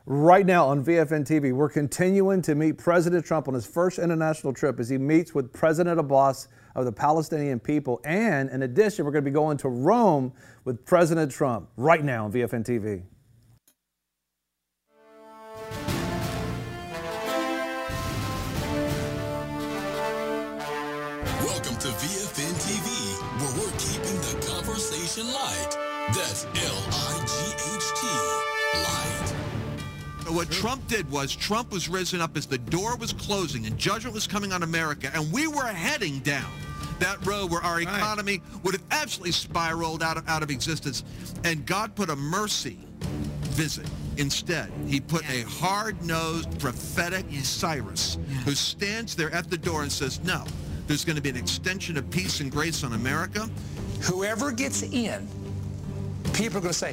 Right now on VFN TV, we're continuing to meet President Trump on his first international trip as he meets with President Abbas of the Palestinian people. And in addition, we're going to be going to Rome with President Trump right now on VFN TV. Welcome to VFN TV, where we're keeping the conversation light. That's L-I-G-H-T, light. What Trump did was Trump was risen up as the door was closing and judgment was coming on America, and we were heading down that road where our economy would have absolutely spiraled out of existence. And God put a mercy visit instead. He put a hard-nosed, prophetic Cyrus who stands there at the door and says, no, there's going to be an extension of peace and grace on America. Whoever gets in, people are going to say,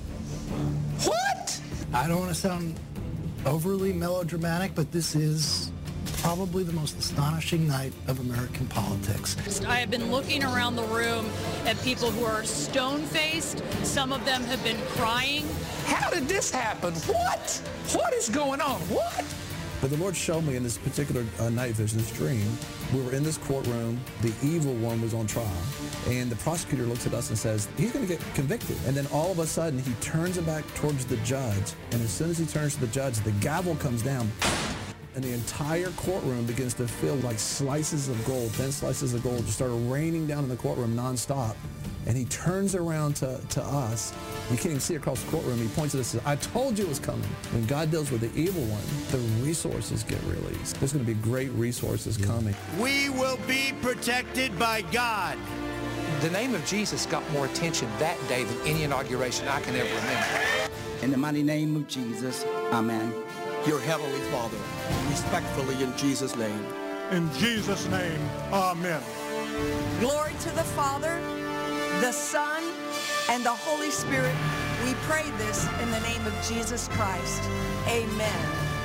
what? I don't want to sound overly melodramatic, but this is probably the most astonishing night of American politics. I have been looking around the room at people who are stone-faced. Some of them have been crying. How did this happen? What? What is going on? What? But the Lord showed me in this particular night vision, this dream, we were in this courtroom, the evil one was on trial, and the prosecutor looks at us and says, he's going to get convicted. And then all of a sudden, he turns it back towards the judge, and as soon as he turns to the judge, the gavel comes down, and the entire courtroom begins to feel like slices of gold, thin slices of gold just started raining down in the courtroom nonstop. And he turns around to us. You can't even see across the courtroom. He points at us and says, I told you it was coming. When God deals with the evil one, the resources get released. There's going to be great resources coming. We will be protected by God. The name of Jesus got more attention that day than any inauguration I can ever remember. In the mighty name of Jesus, amen. Your Heavenly Father, respectfully in Jesus' name. In Jesus' name, amen. Glory to the Father, the Son, and the Holy Spirit. We pray this in the name of Jesus Christ. Amen.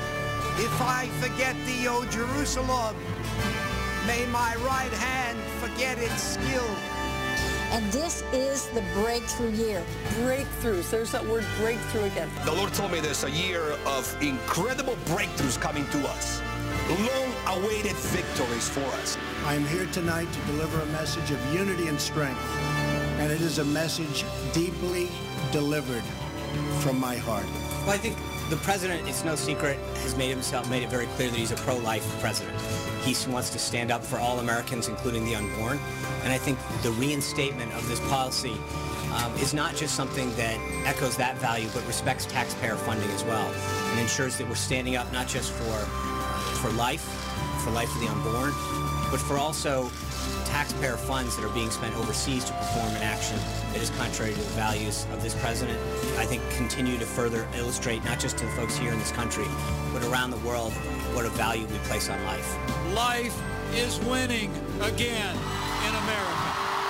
If I forget thee, O Jerusalem, may my right hand forget its skill. And this is the breakthrough year. Breakthroughs. There's that word breakthrough again. The Lord told me there's a year of incredible breakthroughs coming to us. Long-awaited victories for us. I am here tonight to deliver a message of unity and strength. And it is a message deeply delivered from my heart. Well, I think the president, it's no secret, has made it very clear that he's a pro-life president. He wants to stand up for all Americans, including the unborn. And I think the reinstatement of this policy is not just something that echoes that value, but respects taxpayer funding as well, and ensures that we're standing up not just for life of the unborn, but for also taxpayer funds that are being spent overseas to perform an action that is contrary to the values of this president. I think continue to further illustrate, not just to the folks here in this country, but around the world, what a value we place on life. Life is winning again in America.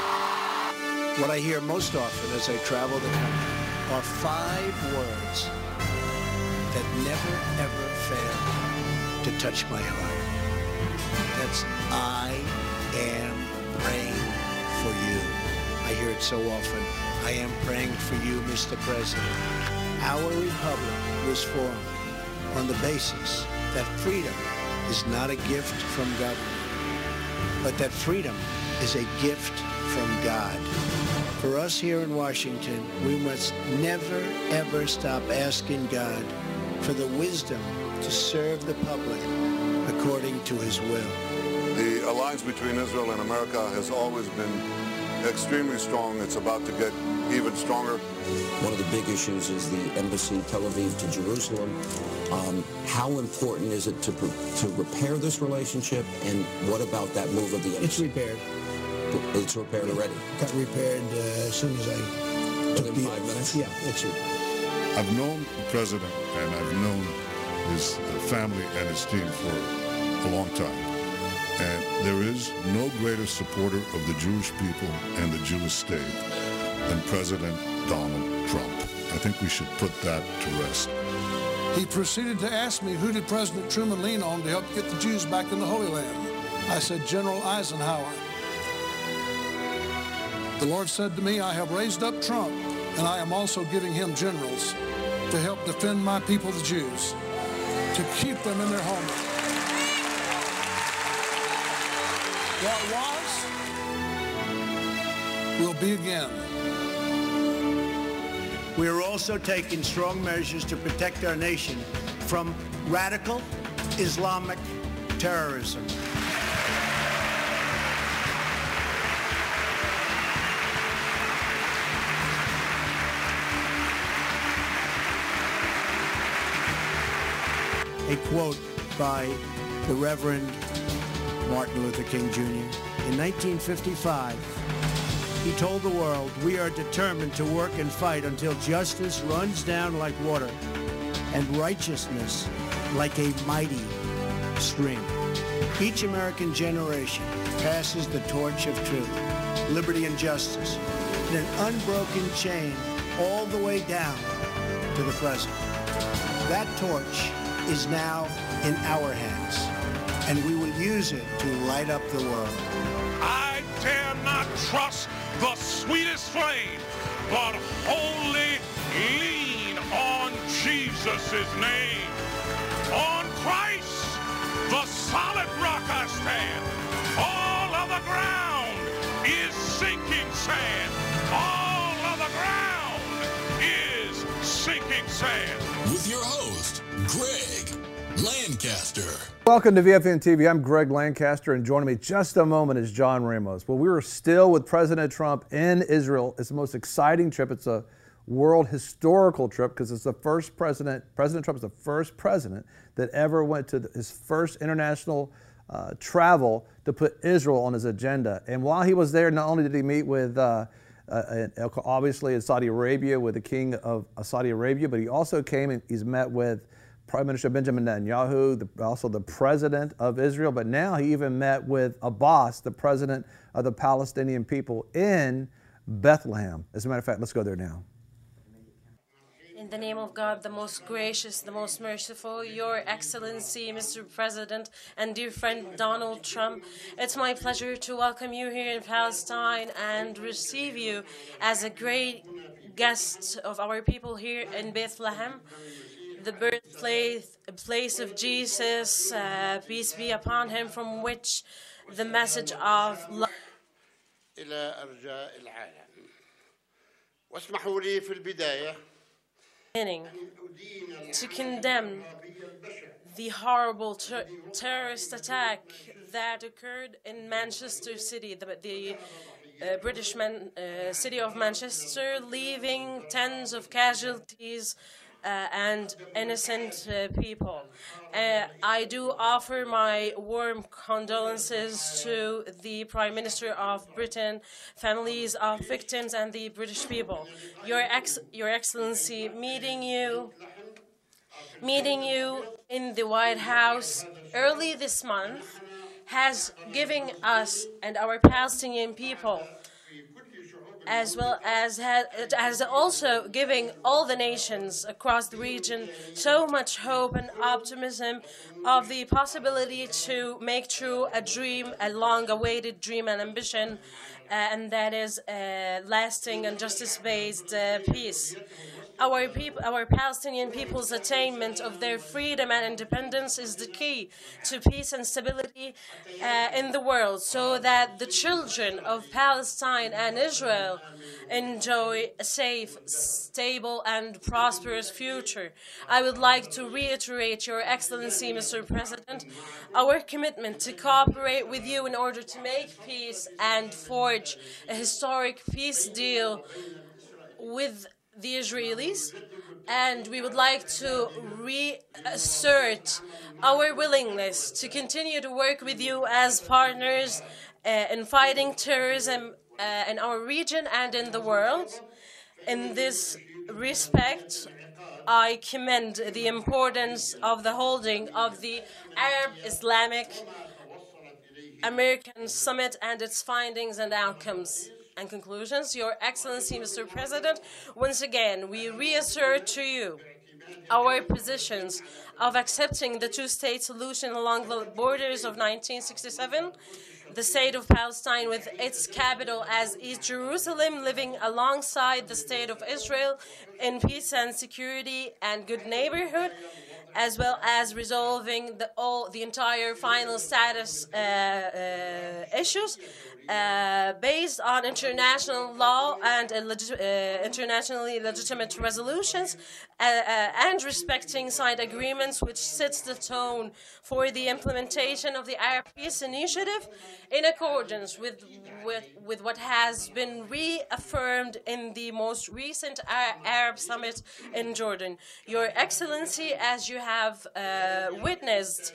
What I hear most often as I travel the country are 5 words that never, ever fail to touch my heart. That's I am praying for you. I hear it so often. I am praying for you, Mr. President. Our republic was formed on the basis that freedom is not a gift from government, but that freedom is a gift from God. For us here in Washington, we must never, ever stop asking God for the wisdom to serve the public according to his will. The alliance between Israel and America has always been extremely strong. It's about to get even stronger. One of the big issues is the embassy, Tel Aviv to Jerusalem. How important is it to repair this relationship, and what about that move of the embassy? It's repaired. It's repaired already? Got repaired as soon as I took Within 5 minutes? Yeah, it's repaired. I've known the president and I've known his family and his team for a long time. And there is no greater supporter of the Jewish people and the Jewish state than President Donald Trump. I think we should put that to rest. He proceeded to ask me, who did President Truman lean on to help get the Jews back in the Holy Land? I said, General Eisenhower. The Lord said to me, I have raised up Trump, and I am also giving him generals. to help defend my people, the Jews, to keep them in their homeland. What was will be again. We are also taking strong measures to protect our nation from radical Islamic terrorism. A quote by the Reverend Martin Luther King Jr. In 1955, he told the world, "We are determined to work and fight until justice runs down like water and righteousness like a mighty stream." Each American generation passes the torch of truth, liberty, and justice in an unbroken chain all the way down to the present. That torch is now in our hands, and we will use it to light up the world. I dare not trust the sweetest flame, but wholly lean on Jesus' name. On Christ, the solid rock I stand. All of the ground is sinking sand. All of the ground is sinking sand. With your host, Greg Lancaster. Welcome to VFN TV. I'm Greg Lancaster, and joining me just a moment is John Ramos. Well, we were still with President Trump in Israel. It's the most exciting trip. It's a world historical trip because it's the first President Trump is the first president that ever went to his first international travel to put Israel on his agenda. And while he was there, not only did he meet with obviously in Saudi Arabia with the king of Saudi Arabia, but he also came and he's met with Prime Minister Benjamin Netanyahu, also the president of Israel, but now he even met with Abbas, the president of the Palestinian people in Bethlehem. As a matter of fact, let's go there now. In the name of God, the most gracious, the most merciful, Your Excellency, Mr. President, and dear friend Donald Trump, it's my pleasure to welcome you here in Palestine and receive you as a great guest of our people here in Bethlehem, the birthplace of Jesus, peace be upon him, from which the message of love. إلى أرجاء العالم. واسمحوا لي في البداية to condemn the horrible terrorist attack that occurred in Manchester City, the British city of Manchester, leaving tens of casualties and innocent people. I do offer my warm condolences to the Prime Minister of Britain, families of victims, and the British people. Your Excellency, meeting you in the White House early this month has given us and our Palestinian people, as well as has also giving all the nations across the region so much hope and optimism of the possibility to make true a dream, a long-awaited dream and ambition, and that is lasting and justice-based peace. Our Palestinian people's attainment of their freedom and independence is the key to peace and stability in the world, so that the children of Palestine and Israel enjoy a safe, stable, and prosperous future. I would like to reiterate, Your Excellency, Mr. President, our commitment to cooperate with you in order to make peace and forge a historic peace deal with the Israelis, and we would like to reassert our willingness to continue to work with you as partners in fighting terrorism in our region and in the world. In this respect, I commend the importance of the holding of the Arab Islamic American Summit and its findings and outcomes and conclusions. Your Excellency, Mr. President, once again, we reassert to you our positions of accepting the two-state solution along the borders of 1967, the state of Palestine with its capital as East Jerusalem living alongside the state of Israel in peace and security and good neighborhood, as well as resolving the entire final status issues based on international law and internationally legitimate resolutions and respecting signed agreements, which sets the tone for the implementation of the Arab Peace Initiative in accordance with what has been reaffirmed in the most recent Arab Summit in Jordan. Your Excellency, as you have witnessed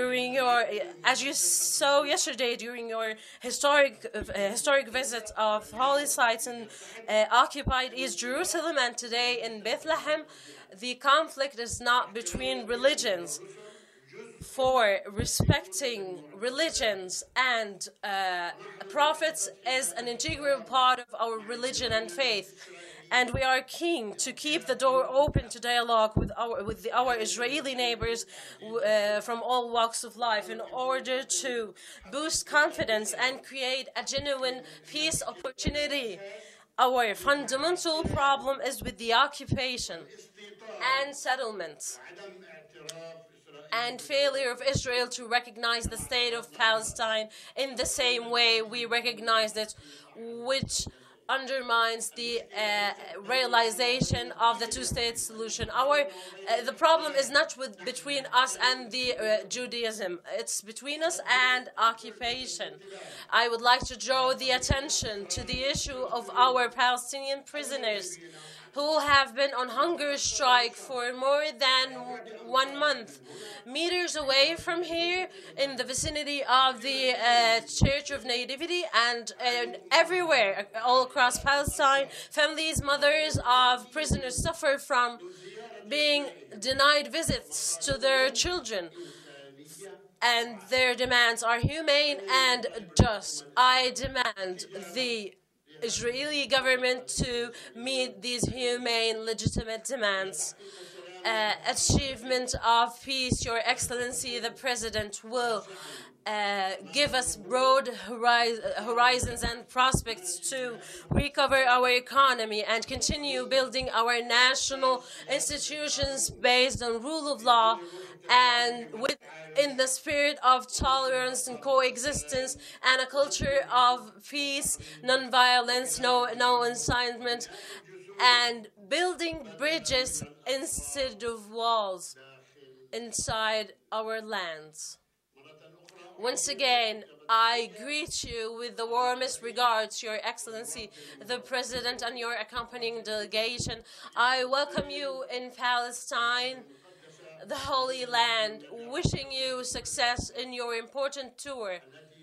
as you saw yesterday during your historic visit of holy sites in occupied East Jerusalem and today in Bethlehem, the conflict is not between religions. For respecting religions and prophets is an integral part of our religion and faith. And we are keen to keep the door open to dialogue with our Israeli neighbors from all walks of life in order to boost confidence and create a genuine peace opportunity. Our fundamental problem is with the occupation and settlement and failure of Israel to recognize the state of Palestine in the same way we recognized it, which undermines the realization of the two-state solution. The problem is not between us and the Judaism. It's between us and occupation. I would like to draw the attention to the issue of our Palestinian prisoners who have been on hunger strike for more than 1 month. Meters away from here, in the vicinity of the Church of Nativity and everywhere, all across Palestine, families, mothers of prisoners suffer from being denied visits to their children. And their demands are humane and just. I demand the Israeli government to meet these humane, legitimate demands. Achievement of peace, Your Excellency, the President will give us broad horizons and prospects to recover our economy and continue building our national institutions based on rule of law and in the spirit of tolerance and coexistence and a culture of peace, non-violence, no incitement, and building bridges instead of walls inside our lands. Once again, I greet you with the warmest regards, Your Excellency, the President, and your accompanying delegation. I welcome you in Palestine, the Holy Land, wishing you success in your important tour,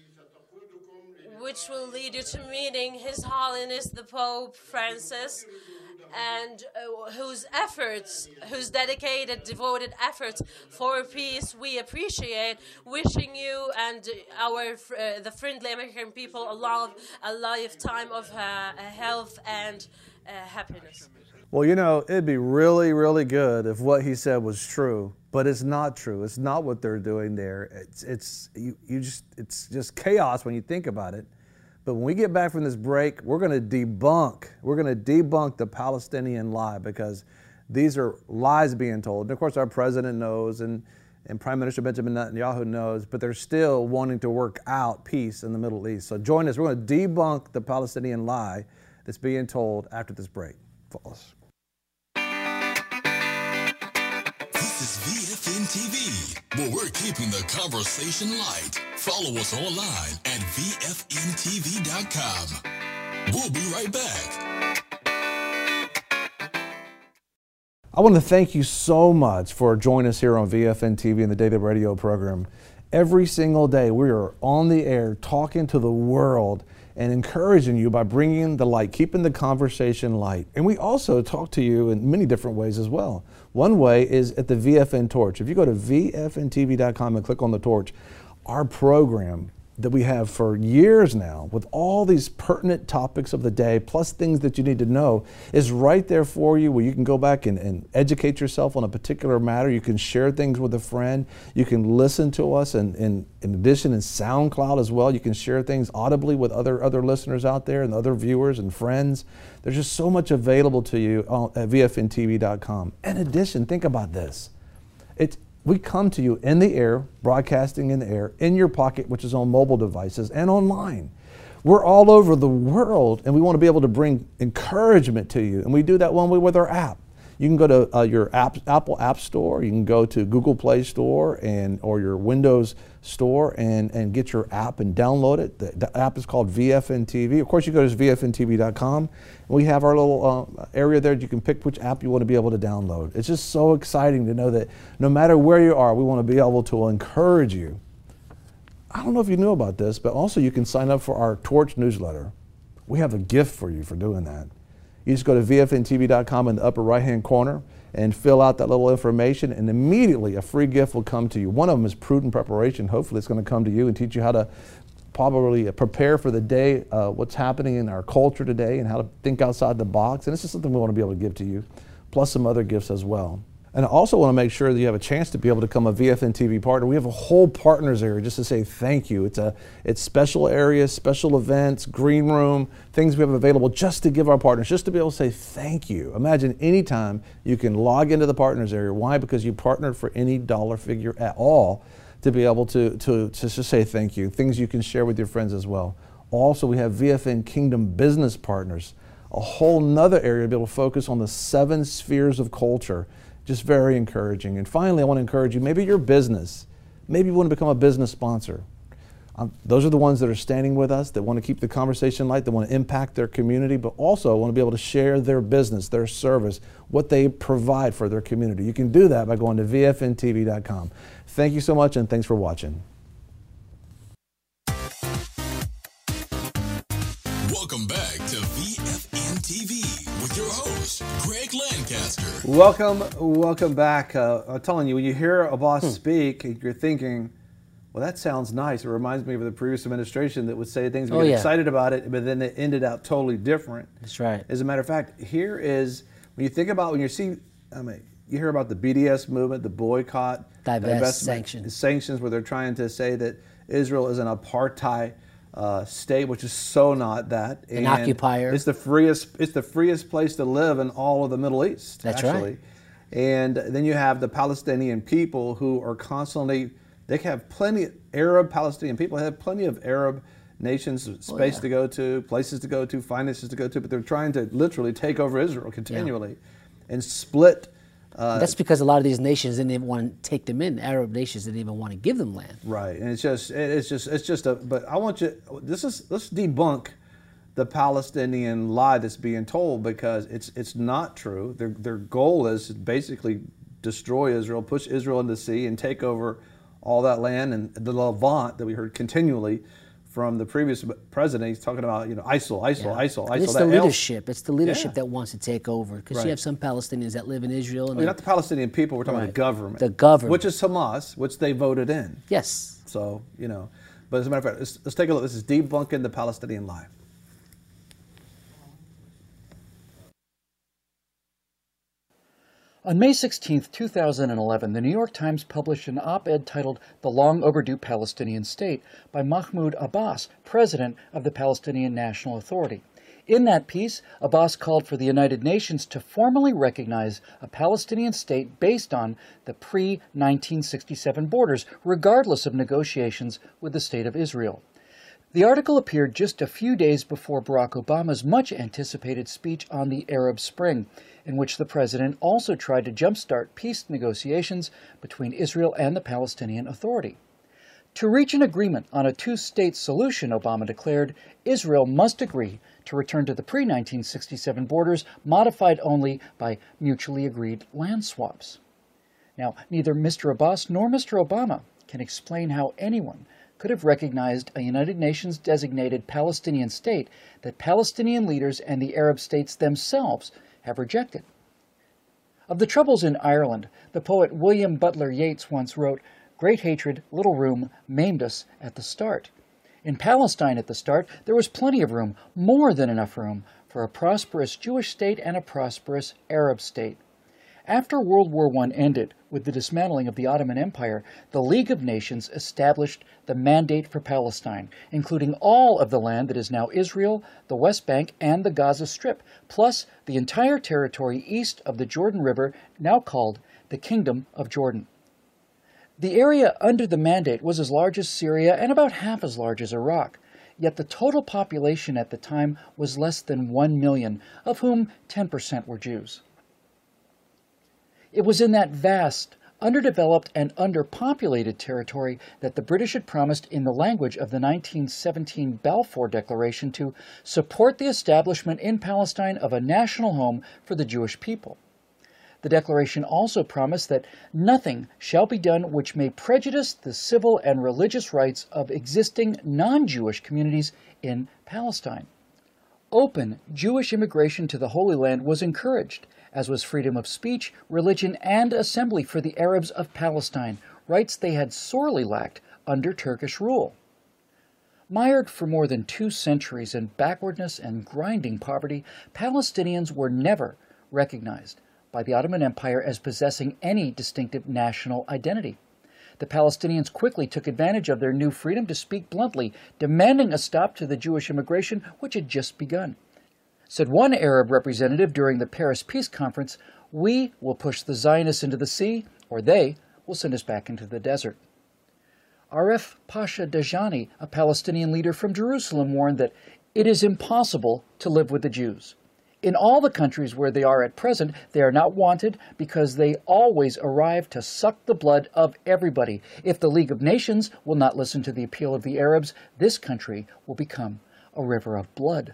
which will lead you to meeting His Holiness the Pope Francis, and whose dedicated, devoted efforts for peace we appreciate. Wishing you and the friendly American people a lifetime of health and happiness. Well, you know, it'd be really, really good if what he said was true, but it's not true. It's not what they're doing there. It's just chaos when you think about it. But when we get back from this break, we're going to debunk the Palestinian lie, because these are lies being told. And of course, our president knows, and Prime Minister Benjamin Netanyahu knows, but they're still wanting to work out peace in the Middle East. So join us. We're going to debunk the Palestinian lie that's being told after this break. False. This is VFN TV, where we're keeping the conversation light. Follow us online at VFNTV.com. We'll be right back. I want to thank you so much for joining us here on VFN TV and the Daily Radio program. Every single day we are on the air talking to the world and encouraging you by bringing the light, keeping the conversation light. And we also talk to you in many different ways as well. One way is at the VFN Torch. If you go to VFNTV.com and click on the torch, our program that we have for years now, with all these pertinent topics of the day, plus things that you need to know, is right there for you, where you can go back and educate yourself on a particular matter. You can share things with a friend. You can listen to us, and in addition, in SoundCloud as well. You can share things audibly with other listeners out there and other viewers and friends. There's just so much available to you at VFNTV.com. In addition, think about this. We come to you in the air, broadcasting in the air, in your pocket, which is on mobile devices, and online. We're all over the world, and we want to be able to bring encouragement to you. And we do that one way with our app. You can go to your Apple App Store, you can go to Google Play Store or your Windows Store and get your app and download it. The app is called VFN TV. Of course, you go to VFNTV.com, and we have our little area there. You can pick which app you want to be able to download. It's just so exciting to know that no matter where you are, we want to be able to encourage you. I don't know if you knew about this, but also you can sign up for our Torch newsletter. We have a gift for you for doing that. You just go to VFNTV.com in the upper right-hand corner and fill out that little information, and immediately a free gift will come to you. One of them is Prudent Preparation. Hopefully it's going to come to you and teach you how to probably prepare for the day, what's happening in our culture today, and how to think outside the box. And it's just something we want to be able to give to you, plus some other gifts as well. And I also want to make sure that you have a chance to be able to become a VFN TV partner. We have a whole partners area just to say thank you. It's special areas, special events, green room, things we have available just to give our partners, just to be able to say thank you. Imagine anytime you can log into the partners area. Why? Because you partnered for any dollar figure at all to be able to just say thank you. Things you can share with your friends as well. Also, we have VFN Kingdom Business Partners, a whole nother area to be able to focus on the 7 spheres of culture. Just very encouraging. And finally, I want to encourage you, maybe your business, maybe you want to become a business sponsor. Those are the ones that are standing with us, that want to keep the conversation light, that want to impact their community, but also want to be able to share their business, their service, what they provide for their community. You can do that by going to VFNTV.com. Thank you so much, and thanks for watching. Welcome back to VFN TV with your host, Greg Lancaster. Welcome back. I'm telling you, when you hear a boss speak, you're thinking, well, that sounds nice. It reminds me of the previous administration that would say things, we get excited about it, but then it ended out totally different. That's right. As a matter of fact, here is, when you think about, when you see, you hear about the BDS movement, the boycott, divest, sanctions, where they're trying to say that Israel is an apartheid state, which is so not that. An occupier. It's the freest place to live in all of the Middle East. That's actually. right. And then you have the Palestinian people who are constantly, they have plenty, Arab Palestinian people have plenty of Arab nations, space to go to, places to go to, finances to go to, but they're trying to literally take over Israel continually and split. That's because a lot of these nations didn't even want to take them in. Arab nations didn't even want to give them land. Right, and it's just but I want you, let's debunk the Palestinian lie that's being told, because it's not true. Their goal is to basically destroy Israel, push Israel into the sea, and take over all that land. And the Levant that we heard continually from the previous president, he's talking about, ISIL. It's the leadership. It's the leadership that wants to take over, because you have some Palestinians that live in Israel. And not the Palestinian people. We're talking about the government. The government, which is Hamas, which they voted in. Yes. So but as a matter of fact, let's take a look. This is debunking the Palestinian lie. On May 16, 2011, the New York Times published an op-ed titled "The Long Overdue Palestinian State" by Mahmoud Abbas, president of the Palestinian National Authority. In that piece, Abbas called for the United Nations to formally recognize a Palestinian state based on the pre-1967 borders, regardless of negotiations with the State of Israel. The article appeared just a few days before Barack Obama's much-anticipated speech on the Arab Spring, in which the president also tried to jumpstart peace negotiations between Israel and the Palestinian Authority. To reach an agreement on a two-state solution, Obama declared, Israel must agree to return to the pre-1967 borders, modified only by mutually agreed land swaps. Now, neither Mr. Abbas nor Mr. Obama can explain how anyone could have recognized a United Nations designated Palestinian state that Palestinian leaders and the Arab states themselves have rejected. Of the troubles in Ireland, the poet William Butler Yeats once wrote, "Great hatred, little room, maimed us at the start." In Palestine at the start, there was plenty of room, more than enough room, for a prosperous Jewish state and a prosperous Arab state. After World War I ended, with the dismantling of the Ottoman Empire, the League of Nations established the Mandate for Palestine, including all of the land that is now Israel, the West Bank, and the Gaza Strip, plus the entire territory east of the Jordan River, now called the Kingdom of Jordan. The area under the Mandate was as large as Syria and about half as large as Iraq, yet the total population at the time was less than 1 million, of whom 10% were Jews. It was in that vast, underdeveloped, and underpopulated territory that the British had promised in the language of the 1917 Balfour Declaration to support the establishment in Palestine of a national home for the Jewish people. The Declaration also promised that nothing shall be done which may prejudice the civil and religious rights of existing non-Jewish communities in Palestine. Open Jewish immigration to the Holy Land was encouraged, as was freedom of speech, religion, and assembly for the Arabs of Palestine, rights they had sorely lacked under Turkish rule. Mired for more than 2 centuries in backwardness and grinding poverty, Palestinians were never recognized by the Ottoman Empire as possessing any distinctive national identity. The Palestinians quickly took advantage of their new freedom to speak bluntly, demanding a stop to the Jewish immigration which had just begun. Said one Arab representative during the Paris Peace Conference, "We will push the Zionists into the sea, or they will send us back into the desert." Aref Pasha Dajani, a Palestinian leader from Jerusalem, warned that it is impossible to live with the Jews. In all the countries where they are at present, they are not wanted because they always arrive to suck the blood of everybody. If the League of Nations will not listen to the appeal of the Arabs, this country will become a river of blood.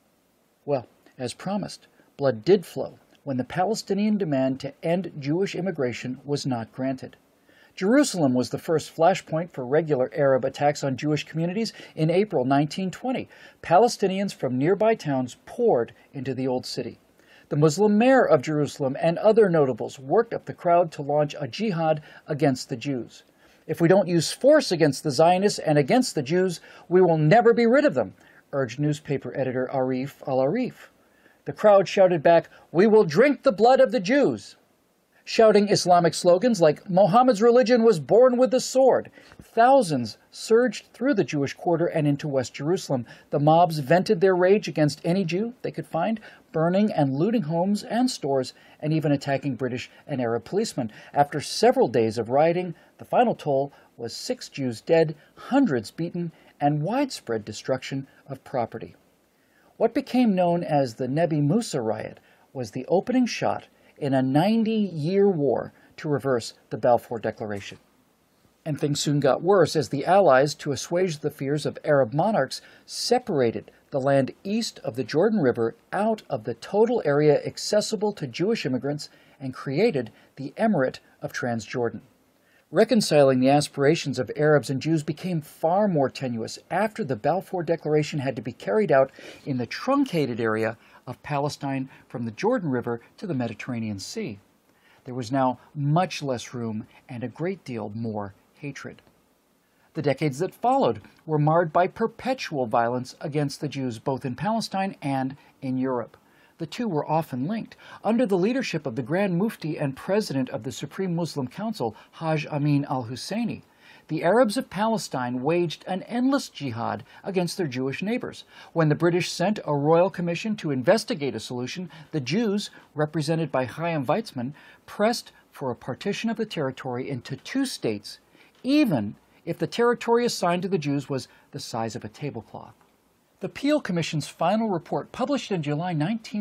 Well, as promised, blood did flow when the Palestinian demand to end Jewish immigration was not granted. Jerusalem was the first flashpoint for regular Arab attacks on Jewish communities in April 1920. Palestinians from nearby towns poured into the old city. The Muslim mayor of Jerusalem and other notables worked up the crowd to launch a jihad against the Jews. "If we don't use force against the Zionists and against the Jews, we will never be rid of them," urged newspaper editor Arif al-Arif. The crowd shouted back, "We will drink the blood of the Jews," shouting Islamic slogans like "Muhammad's religion was born with the sword." Thousands surged through the Jewish quarter and into West Jerusalem. The mobs vented their rage against any Jew they could find, burning and looting homes and stores, and even attacking British and Arab policemen. After several days of rioting, the final toll was 6 Jews dead, hundreds beaten, and widespread destruction of property. What became known as the Nebi Musa riot was the opening shot in a 90-year war to reverse the Balfour Declaration. And things soon got worse as the Allies, to assuage the fears of Arab monarchs, separated the land east of the Jordan River out of the total area accessible to Jewish immigrants and created the Emirate of Transjordan. Reconciling the aspirations of Arabs and Jews became far more tenuous after the Balfour Declaration had to be carried out in the truncated area of Palestine from the Jordan River to the Mediterranean Sea. There was now much less room and a great deal more hatred. The decades that followed were marred by perpetual violence against the Jews both in Palestine and in Europe. The two were often linked. Under the leadership of the Grand Mufti and President of the Supreme Muslim Council, Haj Amin al-Husseini, the Arabs of Palestine waged an endless jihad against their Jewish neighbors. When the British sent a royal commission to investigate a solution, the Jews, represented by Chaim Weizmann, pressed for a partition of the territory into 2 states, even if the territory assigned to the Jews was the size of a tablecloth. The Peel Commission's final report, published in July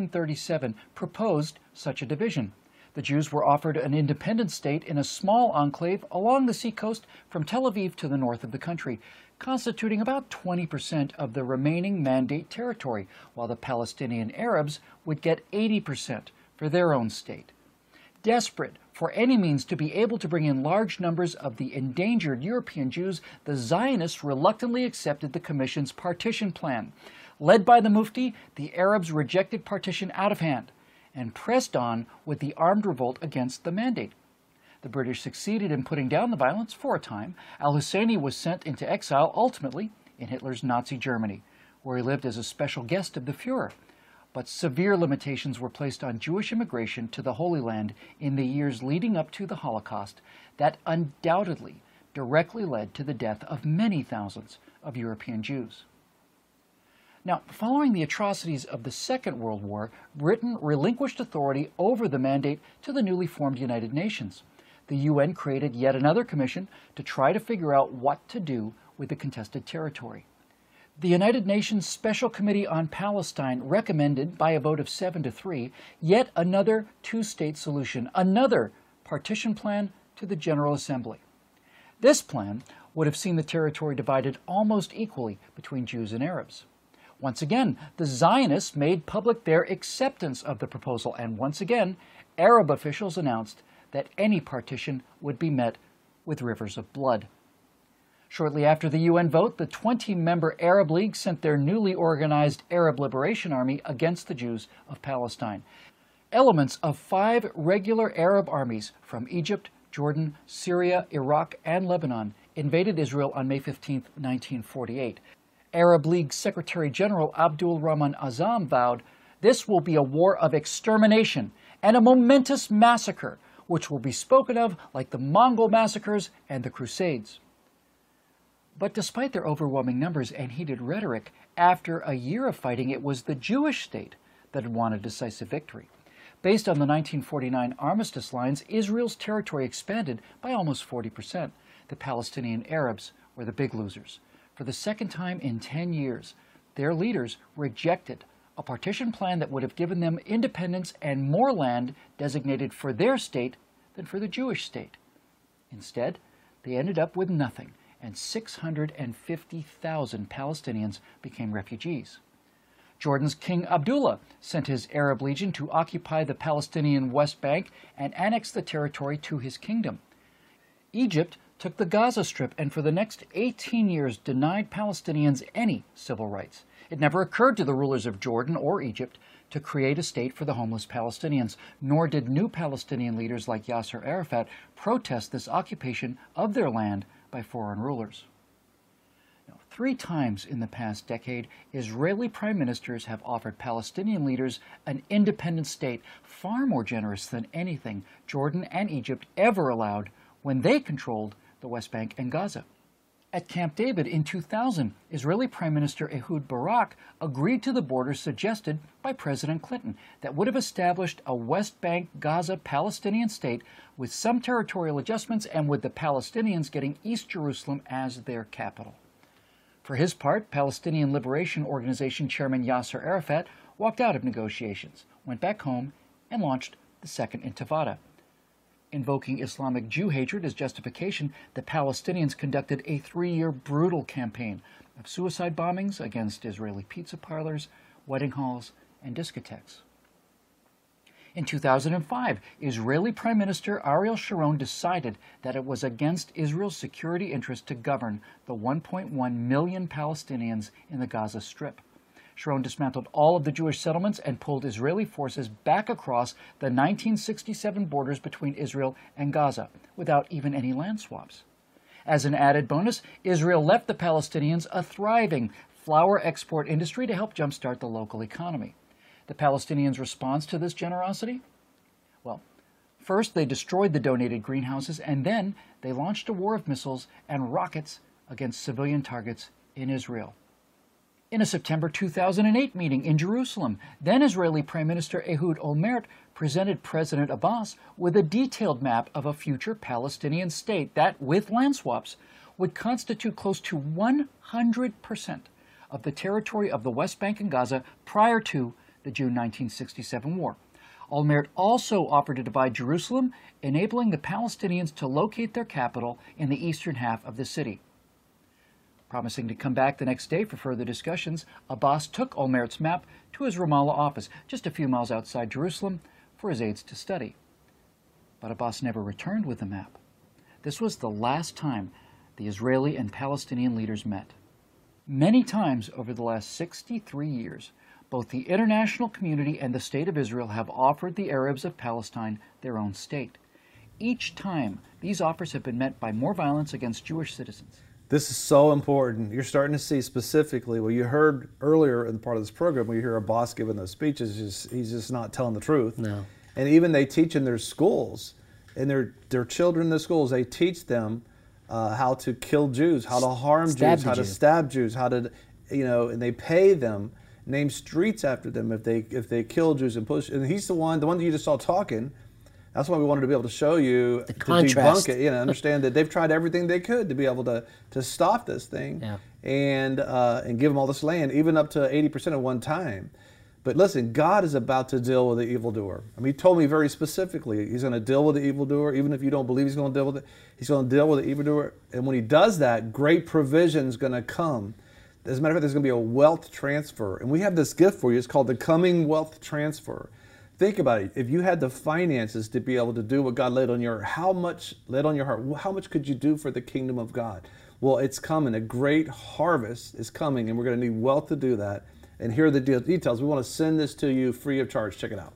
1937, proposed such a division. The Jews were offered an independent state in a small enclave along the seacoast from Tel Aviv to the north of the country, constituting about 20% of the remaining Mandate territory, while the Palestinian Arabs would get 80% for their own state. Desperate for any means to be able to bring in large numbers of the endangered European Jews, the Zionists reluctantly accepted the Commission's partition plan. Led by the Mufti, the Arabs rejected partition out of hand and pressed on with the armed revolt against the Mandate. The British succeeded in putting down the violence for a time. Al-Husseini was sent into exile, ultimately in Hitler's Nazi Germany, where he lived as a special guest of the Fuhrer. But severe limitations were placed on Jewish immigration to the Holy Land in the years leading up to the Holocaust that undoubtedly directly led to the death of many thousands of European Jews. Now, following the atrocities of the Second World War, Britain relinquished authority over the mandate to the newly formed United Nations. The UN created yet another commission to try to figure out what to do with the contested territory. The United Nations Special Committee on Palestine recommended, by a vote of 7-3, yet another two-state solution, another partition plan to the General Assembly. This plan would have seen the territory divided almost equally between Jews and Arabs. Once again, the Zionists made public their acceptance of the proposal, and once again, Arab officials announced that any partition would be met with rivers of blood. Shortly after the UN vote, the 20-member Arab League sent their newly organized Arab Liberation Army against the Jews of Palestine. Elements of 5 regular Arab armies from Egypt, Jordan, Syria, Iraq, and Lebanon invaded Israel on May 15, 1948. Arab League Secretary General Abdul Rahman Azam vowed, "This will be a war of extermination and a momentous massacre, which will be spoken of like the Mongol massacres and the Crusades." But despite their overwhelming numbers and heated rhetoric, after a year of fighting, it was the Jewish state that had won a decisive victory. Based on the 1949 armistice lines, Israel's territory expanded by almost 40%. The Palestinian Arabs were the big losers. For the second time in 10 years, their leaders rejected a partition plan that would have given them independence and more land designated for their state than for the Jewish state. Instead, they ended up with nothing, and 650,000 Palestinians became refugees. Jordan's King Abdullah sent his Arab Legion to occupy the Palestinian West Bank and annex the territory to his kingdom. Egypt took the Gaza Strip and for the next 18 years denied Palestinians any civil rights. It never occurred to the rulers of Jordan or Egypt to create a state for the homeless Palestinians, nor did new Palestinian leaders like Yasser Arafat protest this occupation of their land by foreign rulers. Now, 3 times in the past decade, Israeli prime ministers have offered Palestinian leaders an independent state far more generous than anything Jordan and Egypt ever allowed when they controlled the West Bank and Gaza. At Camp David in 2000, Israeli Prime Minister Ehud Barak agreed to the border suggested by President Clinton that would have established a West Bank Gaza Palestinian state with some territorial adjustments and with the Palestinians getting East Jerusalem as their capital. For his part, Palestinian Liberation Organization Chairman Yasser Arafat walked out of negotiations, went back home, and launched the Second Intifada. Invoking Islamic Jew hatred as justification, the Palestinians conducted a 3-year brutal campaign of suicide bombings against Israeli pizza parlors, wedding halls, and discotheques. In 2005, Israeli Prime Minister Ariel Sharon decided that it was against Israel's security interest to govern the 1.1 million Palestinians in the Gaza Strip. Sharon dismantled all of the Jewish settlements and pulled Israeli forces back across the 1967 borders between Israel and Gaza, without even any land swaps. As an added bonus, Israel left the Palestinians a thriving flour export industry to help jumpstart the local economy. The Palestinians' response to this generosity? Well, first they destroyed the donated greenhouses, and then they launched a war of missiles and rockets against civilian targets in Israel. In a September 2008 meeting in Jerusalem, then Israeli Prime Minister Ehud Olmert presented President Abbas with a detailed map of a future Palestinian state that, with land swaps, would constitute close to 100% of the territory of the West Bank and Gaza prior to the June 1967 war. Olmert also offered to divide Jerusalem, enabling the Palestinians to locate their capital in the eastern half of the city. Promising to come back the next day for further discussions, Abbas took Olmert's map to his Ramallah office, just a few miles outside Jerusalem, for his aides to study. But Abbas never returned with the map. This was the last time the Israeli and Palestinian leaders met. Many times over the last 63 years, both the international community and the State of Israel have offered the Arabs of Palestine their own state. Each time, these offers have been met by more violence against Jewish citizens. This is so important. You're starting to see specifically what you heard earlier in part of this program, when you hear a boss giving those speeches, he's just not telling the truth. No. And even they teach in their schools, in their children in the schools, they teach them how to kill Jews, how to harm Jews, how to stab Jews, how to, and they pay them, name streets after them if they kill Jews and push. And he's the one that you just saw talking. That's why we wanted to be able to show you, to debunk it, understand that they've tried everything they could to be able to stop this thing, and give them all this land, even up to 80% at one time. But listen, God is about to deal with the evildoer. I mean, he told me very specifically, he's going to deal with the evildoer, even if you don't believe he's going to deal with it. He's going to deal with the evildoer, and when he does that, great provision is going to come. As a matter of fact, there's going to be a wealth transfer, and we have this gift for you. It's called the coming wealth transfer. Think about it. If you had the finances to be able to do what God laid on your heart, how much could you do for the kingdom of God? Well, it's coming. A great harvest is coming, and we're going to need wealth to do that. And here are the details. We want to send this to you free of charge. Check it out.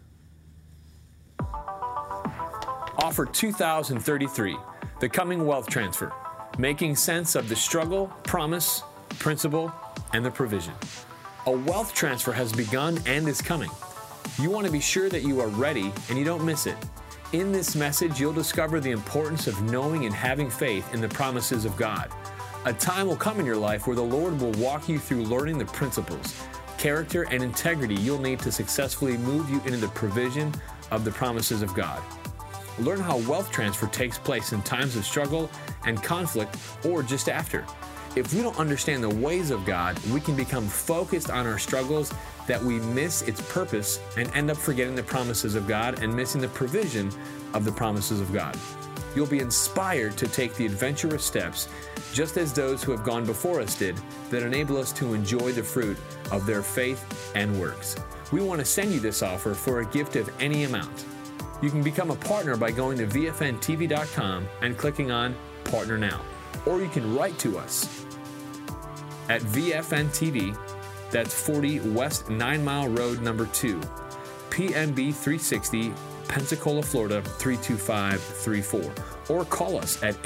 Offer 2033, the coming wealth transfer, making sense of the struggle, promise, principle, and the provision. A wealth transfer has begun and is coming. You want to be sure that you are ready and you don't miss it. In this message, you'll discover the importance of knowing and having faith in the promises of God. A time will come in your life where the Lord will walk you through learning the principles, character, and integrity you'll need to successfully move you into the provision of the promises of God. Learn how wealth transfer takes place in times of struggle and conflict, or just after. If we don't understand the ways of God, we can become focused on our struggles that we miss its purpose and end up forgetting the promises of God and missing the provision of the promises of God. You'll be inspired to take the adventurous steps, just as those who have gone before us did, that enable us to enjoy the fruit of their faith and works. We want to send you this offer for a gift of any amount. You can become a partner by going to VFNTV.com and clicking on Partner Now. Or you can write to us at VFN TV, that's 40 West 9 Mile Road, number 2, PMB 360, Pensacola, Florida 32534. Or call us at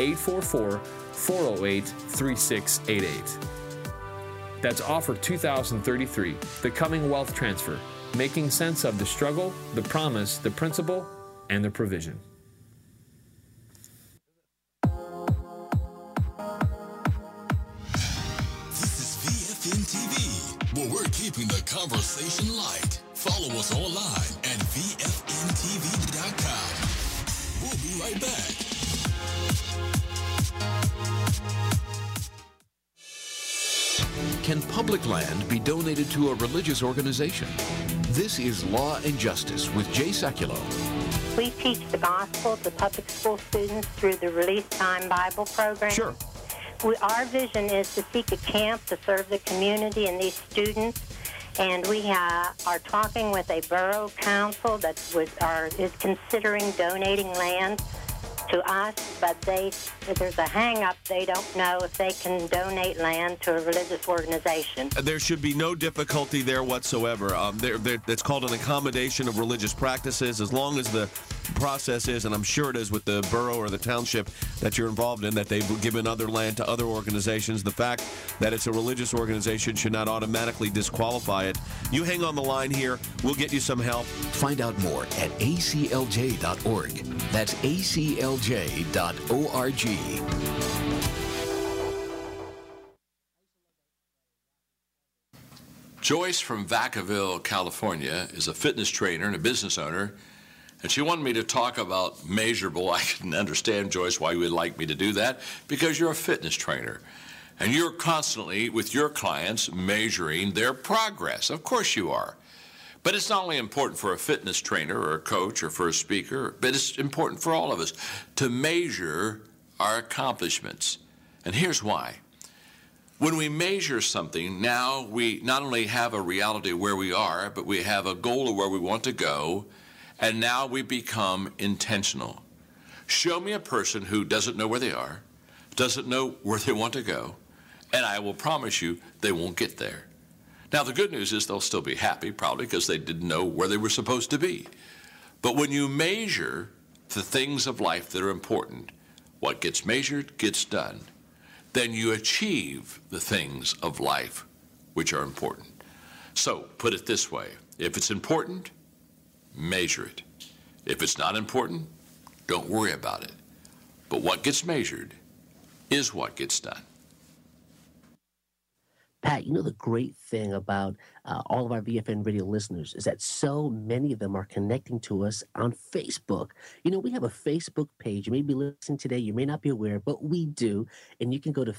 844-408-3688. That's offer 2033, the coming wealth transfer, making sense of the struggle, the promise, the principle, and the provision. Well, we're keeping the conversation light. Follow us online at VFNTV.com. We'll be right back. Can public land be donated to a religious organization? This is Law and Justice with Jay Sekulow. We teach the gospel to public school students through the Release Time Bible program. Sure. Our vision is to seek a camp to serve the community and these students, and we are talking with a borough council that is considering donating land to us, but there's a hang-up. They don't know if they can donate land to a religious organization. There should be no difficulty there whatsoever. It's called an accommodation of religious practices. As long as the process is, and I'm sure it is with the borough or the township that you're involved in, that they've given other land to other organizations, the fact that it's a religious organization should not automatically disqualify it. You hang on the line here. We'll get you some help. Find out more at aclj.org. That's aclj.org. Joyce from Vacaville, California, is a fitness trainer and a business owner, and she wanted me to talk about measurable. I can understand, Joyce, why you would like me to do that, because you're a fitness trainer, and you're constantly, with your clients, measuring their progress. Of course you are. But it's not only important for a fitness trainer or a coach or for a speaker, but it's important for all of us to measure our accomplishments. And here's why. When we measure something, now we not only have a reality of where we are, but we have a goal of where we want to go, and now we become intentional. Show me a person who doesn't know where they are, doesn't know where they want to go, and I will promise you they won't get there. Now, the good news is they'll still be happy, probably, because they didn't know where they were supposed to be. But when you measure the things of life that are important, what gets measured gets done. then you achieve the things of life which are important. So, put it this way, if it's important, measure it. If it's not important, don't worry about it. But what gets measured is what gets done. Pat, you know the great thing about all of our VFN radio listeners is that so many of them are connecting to us on Facebook. You know, we have a Facebook page. You may be listening today. You may not be aware, but we do. And you can go to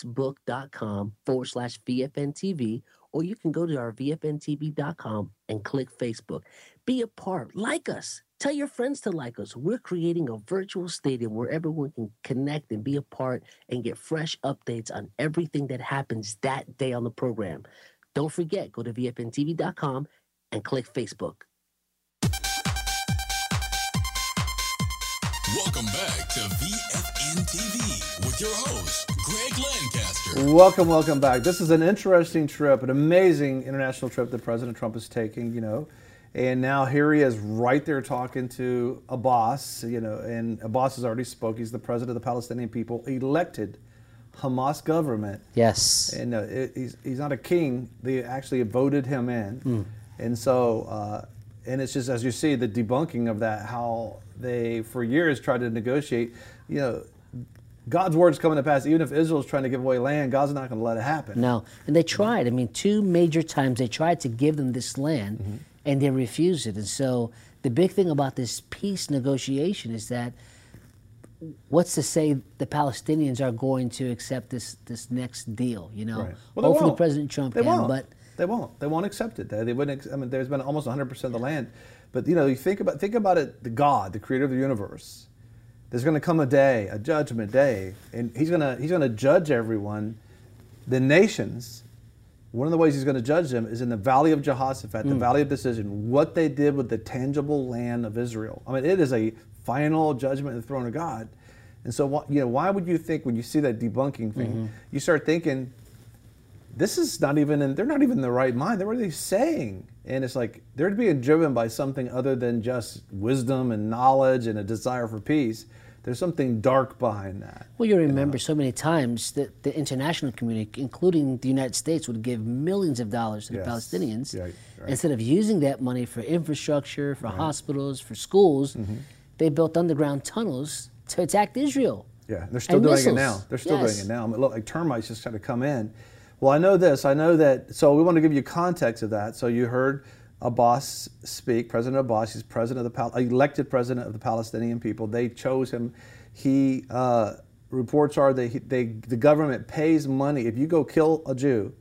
facebook.com/VFNTV, or you can go to our VFNTV.com and click Facebook. Be a part. Like us. Tell your friends to like us. We're creating a virtual stadium where everyone can connect and be a part and get fresh updates on everything that happens that day on the program. Don't forget, go to VFNTV.com and click Facebook. Welcome back to VFN TV with your host, Greg Lancaster. Welcome back. This is an interesting trip, an amazing international trip that President Trump is taking, you know. And now here he is right there talking to Abbas, you know, and Abbas has already spoke. He's the president of the Palestinian people, elected Hamas government. Yes. And he's not a king. They actually voted him in. And so, and it's just, as you see, the debunking of that, how they, for years, tried to negotiate. You know, God's word is coming to pass. Even if Israel's trying to give away land, God's not going to let it happen. No. And they tried. I mean, 2 major times they tried to give them this land. And they refused it. And so the big thing about this peace negotiation is that what's to say the Palestinians are going to accept this next deal, you know? Right. Well, hopefully President Trump can, but they won't. They won't accept it. They wouldn't. I mean, there's been almost 100% of the land, but you know, you think about it. The God, the creator of the universe, there's going to come a day, a judgment day, and he's going to judge everyone, the nations. One of the ways he's going to judge them is in the Valley of Jehoshaphat, the Valley of Decision, what they did with the tangible land of Israel. I mean, it is a final judgment in the throne of God. And so, you know, why would you think when you see that debunking thing, you start thinking, this is not even, they're not even in the right mind. What are they saying? And it's like, they're being driven by something other than just wisdom and knowledge and a desire for peace. There's something dark behind that. Well, you remember so many times that the international community, including the United States, would give millions of dollars to the Palestinians. Right. Instead of using that money for infrastructure, for hospitals, for schools, they built underground tunnels to attack Israel. Yeah, they're still doing it now. They're still doing it now. I mean, look, like termites just trying to come in. Well, I know this. I know that. So we want to give you context of that. So you heard Abbas speak, President Abbas. He's president of the elected president of the Palestinian people. They chose him. He reports are that the government pays money if you go kill a Jew,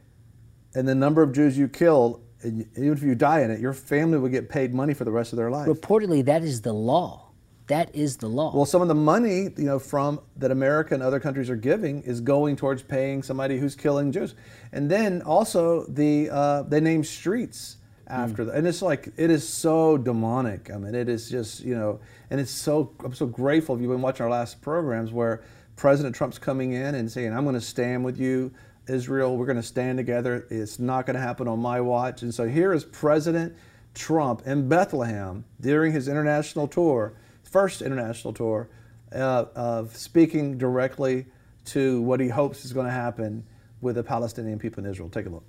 and the number of Jews you kill, and even if you die in it, your family will get paid money for the rest of their life. Reportedly, that is the law. That is the law. Well, some of the money, you know, from that America and other countries are giving is going towards paying somebody who's killing Jews, and then also they name streets after that. And it's like, it is so demonic. I mean, it is just, you know, and I'm so grateful if you've been watching our last programs where President Trump's coming in and saying, I'm going to stand with you, Israel, we're going to stand together. It's not going to happen on my watch. And so here is President Trump in Bethlehem during his international tour, first international tour, of speaking directly to what he hopes is going to happen with the Palestinian people in Israel. Take a look.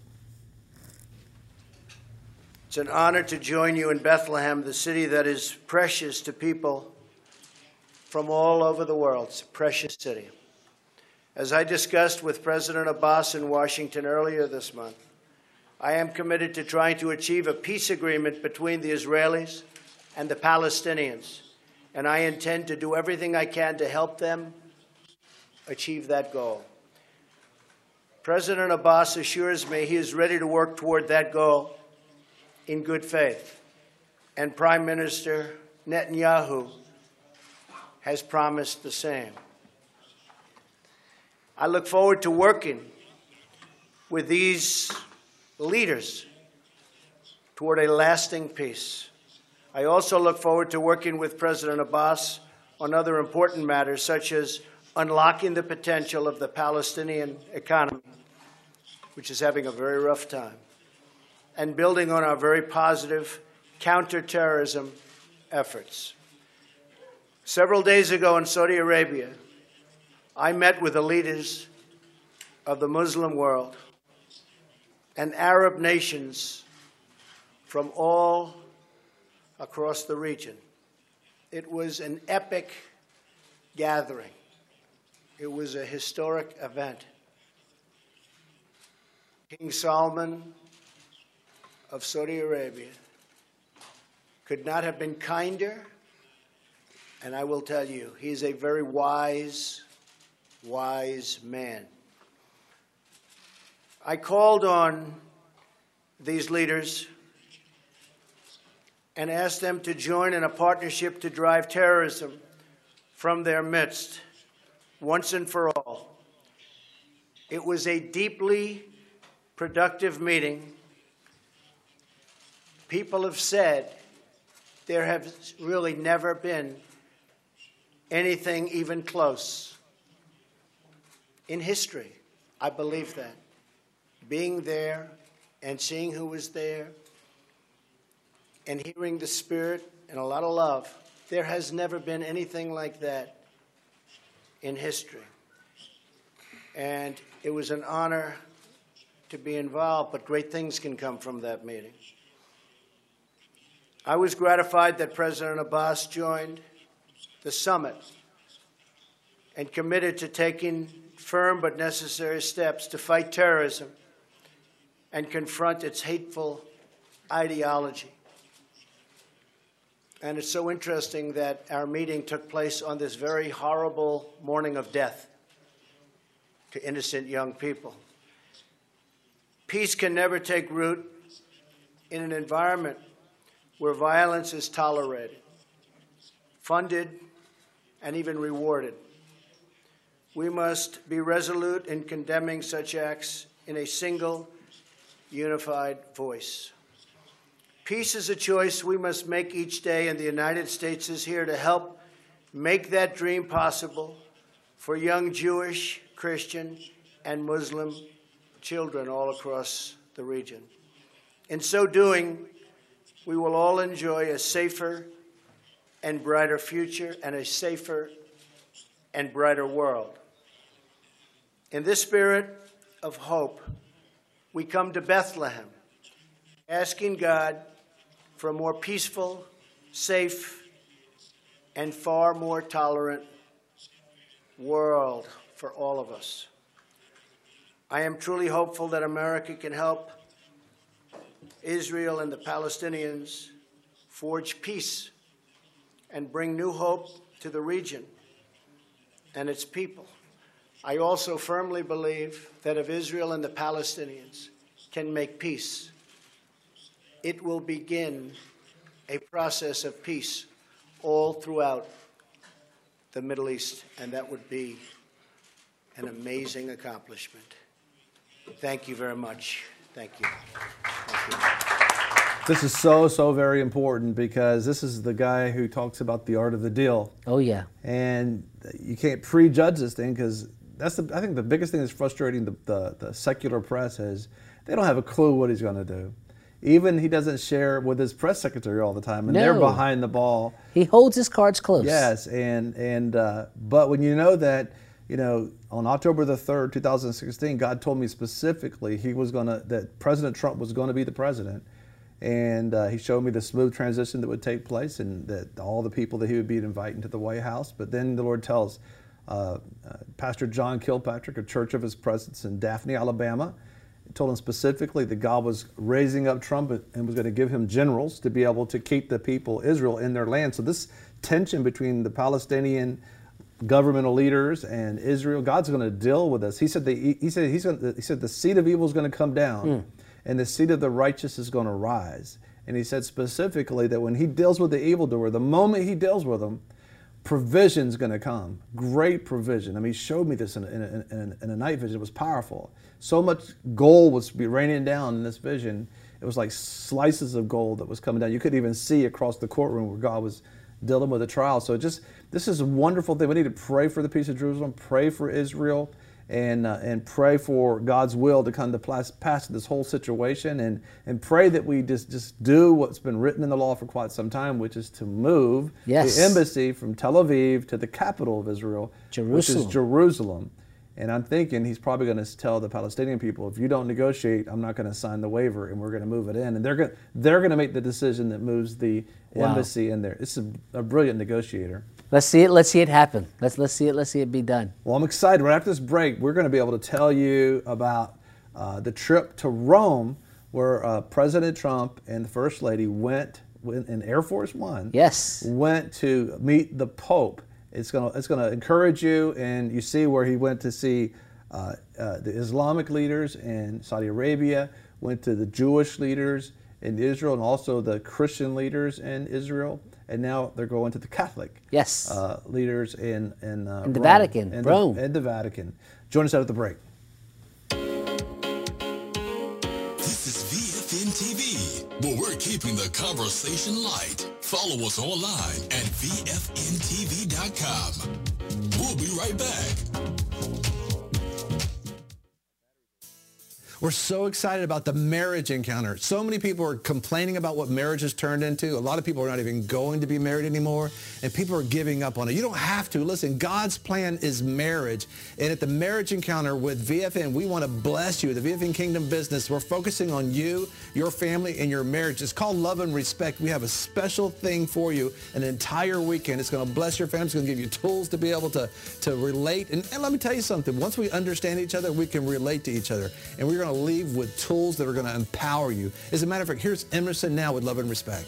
It's an honor to join you in Bethlehem, the city that is precious to people from all over the world. It's a precious city. As I discussed with President Abbas in Washington earlier this month, I am committed to trying to achieve a peace agreement between the Israelis and the Palestinians, and I intend to do everything I can to help them achieve that goal. President Abbas assures me he is ready to work toward that goal in good faith, and Prime Minister Netanyahu has promised the same. I look forward to working with these leaders toward a lasting peace. I also look forward to working with President Abbas on other important matters, such as unlocking the potential of the Palestinian economy, which is having a very rough time, and building on our very positive counterterrorism efforts. Several days ago in Saudi Arabia, I met with the leaders of the Muslim world and Arab nations from all across the region. It was an epic gathering. It was a historic event. King Salman of Saudi Arabia could not have been kinder, and I will tell you, he is a very wise man. I called on these leaders and asked them to join in a partnership to drive terrorism from their midst once and for all. It was a deeply productive meeting. People have said there have really never been anything even close in history. I believe that. Being there and seeing who was there and hearing the spirit and a lot of love, there has never been anything like that in history. And it was an honor to be involved, but great things can come from that meeting. I was gratified that President Abbas joined the summit and committed to taking firm but necessary steps to fight terrorism and confront its hateful ideology. And it's so interesting that our meeting took place on this very horrible morning of death to innocent young people. Peace can never take root in an environment where violence is tolerated, funded, and even rewarded. We must be resolute in condemning such acts in a single, unified voice. Peace is a choice we must make each day, and the United States is here to help make that dream possible for young Jewish, Christian, and Muslim children all across the region. In so doing, we will all enjoy a safer and brighter future and a safer and brighter world. In this spirit of hope, we come to Bethlehem, asking God for a more peaceful, safe, and far more tolerant world for all of us. I am truly hopeful that America can help Israel and the Palestinians forge peace and bring new hope to the region and its people. I also firmly believe that if Israel and the Palestinians can make peace, it will begin a process of peace all throughout the Middle East, and that would be an amazing accomplishment. Thank you very much. Thank you. Thank you. This is so very important, because this is the guy who talks about the art of the deal. Oh, yeah. And you can't prejudge this thing, because that's I think the biggest thing that's frustrating the secular press is they don't have a clue what he's going to do. Even he doesn't share with his press secretary all the time, and they're behind the ball. He holds his cards close. Yes, but when you know that, on October the 3rd, 2016, God told me specifically that President Trump was going to be the president, and he showed me the smooth transition that would take place, and that all the people that he would be inviting to the White House. But then the Lord tells Pastor John Kilpatrick, a Church of His Presence in Daphne, Alabama, told him specifically that God was raising up Trump and was going to give him generals to be able to keep the people, Israel, in their land. So this tension between the Palestinian governmental leaders and Israel, God's going to deal with us. He said the seed of evil is going to come down, and the seed of the righteous is going to rise. And he said specifically that when he deals with the evildoer, the moment he deals with them, provision's going to come. Great provision. I mean, he showed me this in a night vision. It was powerful. So much gold was raining down in this vision. It was like slices of gold that was coming down. You couldn't even see across the courtroom where God was dealing with the trial. So this is a wonderful thing. We need to pray for the peace of Jerusalem, pray for Israel, and pray for God's will to come to pass this whole situation, and pray that we just do what's been written in the law for quite some time, which is to move the embassy from Tel Aviv to the capital of Israel, which is Jerusalem. And I'm thinking he's probably going to tell the Palestinian people, if you don't negotiate, I'm not going to sign the waiver, and we're going to move it in. And they're going to make the decision that moves the embassy in there. It's a brilliant negotiator. Let's see it. Let's see it happen. Let's see it. Let's see it be done. Well, I'm excited. Right after this break, we're going to be able to tell you about the trip to Rome, where President Trump and the First Lady went in Air Force One. Yes. Went to meet the Pope. It's gonna encourage you, and you see where he went to see the Islamic leaders in Saudi Arabia, went to the Jewish leaders in Israel, and also the Christian leaders in Israel, and now they're going to the Catholic leaders in the Rome, Vatican, Rome. And the Vatican. Join us out at the break. This is VFN TV, where we're keeping the conversation light. Follow us online at VFNTV.com. We'll be right back. We're so excited about the marriage encounter. So many people are complaining about what marriage has turned into. A lot of people are not even going to be married anymore, and people are giving up on it. You don't have to. Listen, God's plan is marriage. And at the marriage encounter with VFN, we want to bless you. The VFN Kingdom Business, we're focusing on you, your family, and your marriage. It's called Love and Respect. We have a special thing for you an entire weekend. It's going to bless your family. It's going to give you tools to be able to relate. And let me tell you something. Once we understand each other, we can relate to each other. And we're going to leave with tools that are going to empower you. As a matter of fact, here's Emerson now with Love and Respect.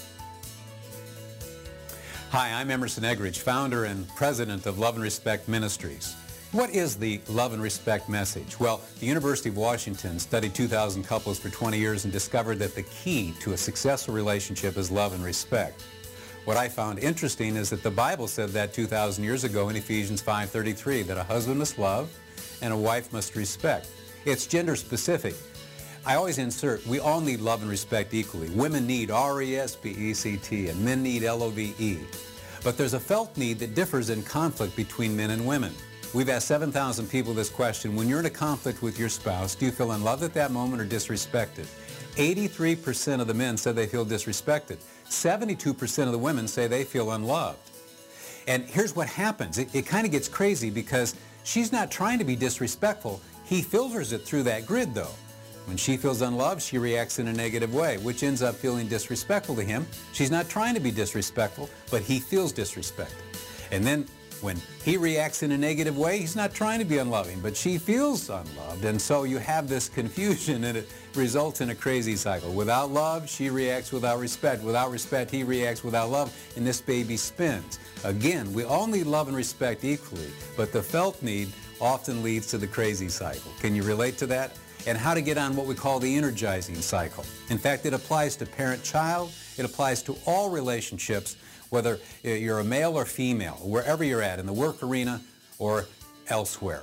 Hi, I'm Emerson Eggridge, founder and president of Love and Respect Ministries. What is the Love and Respect message? Well, the University of Washington studied 2,000 couples for 20 years and discovered that the key to a successful relationship is love and respect. What I found interesting is that the Bible said that 2,000 years ago in Ephesians 5:33, that a husband must love and a wife must respect. It's gender specific. I always insert, we all need love and respect equally. Women need R-E-S-P-E-C-T and men need L-O-V-E. But there's a felt need that differs in conflict between men and women. We've asked 7,000 people this question: when you're in a conflict with your spouse, do you feel unloved at that moment or disrespected? 83% of the men said they feel disrespected. 72% of the women say they feel unloved. And here's what happens. It kind of gets crazy because she's not trying to be disrespectful. He filters it through that grid, though. When she feels unloved, she reacts in a negative way, which ends up feeling disrespectful to him. She's not trying to be disrespectful, but he feels disrespected. And then when he reacts in a negative way, he's not trying to be unloving, but she feels unloved. And so you have this confusion, and it results in a crazy cycle. Without love, she reacts without respect. Without respect, he reacts without love, and this baby spins. Again, we all need love and respect equally, but the felt need often leads to the crazy cycle. Can you relate to that? And how to get on what we call the energizing cycle. In fact, it applies to parent-child. It applies to all relationships, whether you're a male or female, wherever you're at, in the work arena or elsewhere.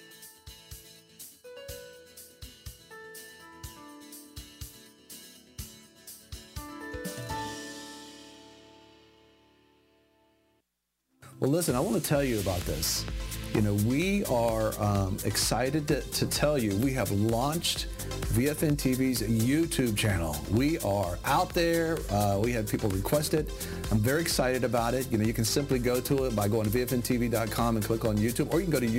Well, listen, I want to tell you about this. You know, we are excited to tell you we have launched VFN TV's YouTube channel. We are out there. We had people request it. I'm very excited about it. You know, you can simply go to it by going to VFNTV.com and click on YouTube, or you can go to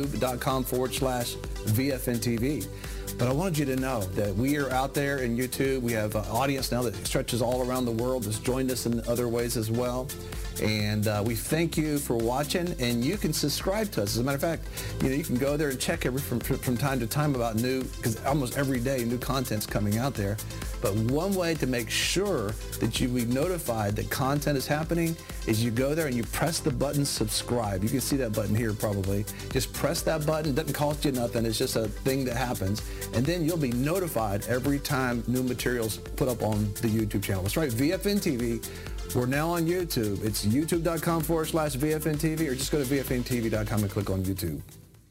youtube.com/VFNTV. But I wanted you to know that we are out there in YouTube. We have an audience now that stretches all around the world that's joined us in other ways as well. And we thank you for watching, and you can subscribe to us. As a matter of fact, you know, you can go there and check from time to time about new, because almost every day new content's coming out there. But one way to make sure that you be notified that content is happening is you go there and you press the button subscribe. You can see that button here probably. Just press that button. It doesn't cost you nothing. It's just a thing that happens. And then you'll be notified every time new materials put up on the YouTube channel. That's right, VFN TV. We're now on YouTube. It's youtube.com/VFNTV, or just go to VFNTV.com and click on YouTube.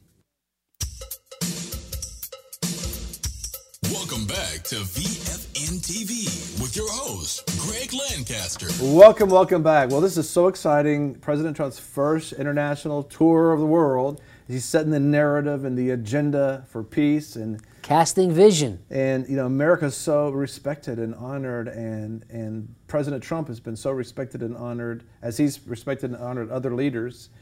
Welcome back to VFN TV with your host, Greg Lancaster. Welcome back. Well, this is so exciting. President Trump's first international tour of the world. He's setting the narrative and the agenda for peace and casting vision. And you know, America's so respected and honored, and President Trump has been so respected and honored as he's respected and honored other leaders.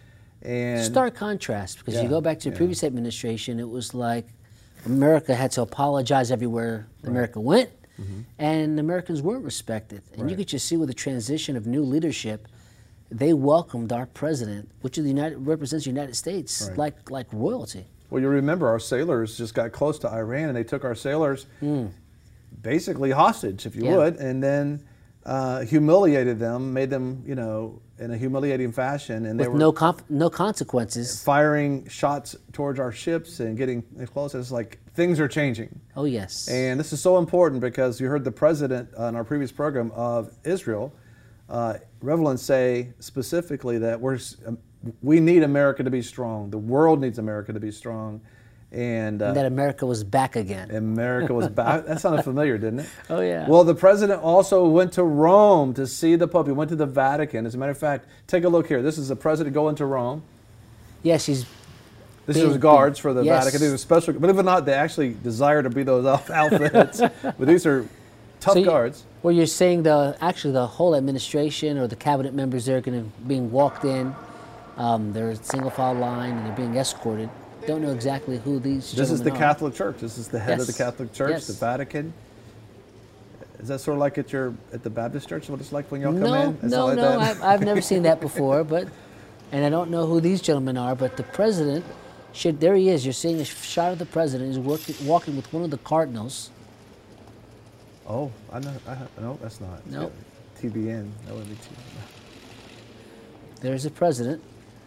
And stark contrast, because Yeah, you go back to the previous administration, it was like America had to apologize everywhere America went, and Americans weren't respected. And you could just see with the transition of new leadership, they welcomed our president, which is represents the United States, like royalty. Well, you remember our sailors just got close to Iran, and they took our sailors basically hostage, if you would, and then humiliated them, made them, you know, in a humiliating fashion, and With they were no consequences. firing shots towards our ships and getting close. It's like things are changing. Oh yes. And this is so important because you heard the president on our previous program of Israel, Revlin, say specifically that we need America to be strong. The world needs America to be strong. And that America was back again. America was back. That sounded familiar, didn't it? Oh, yeah. Well, the president also went to Rome to see the Pope. He went to the Vatican. As a matter of fact, take a look here. This is the president going to Rome. Yes, he's. This is guards for the Vatican. These are special. Believe it or not, they actually desire to be those outfits. But these are tough guards. Well, you're saying actually the whole administration or the cabinet members there are going to being walked in. They're in single file line and they're being escorted. Don't know exactly who these This is the are. Catholic Church. This is the head of the Catholic Church, the Vatican. Is that sort of like at the Baptist church, what it's like when y'all come in? No, I've never seen that before, and I don't know who these gentlemen are, but the president, there he is. You're seeing a shot of the president. He's walking with one of the cardinals. Oh, I know. No, that's not. Nope. TBN. That would be TBN. There's the president.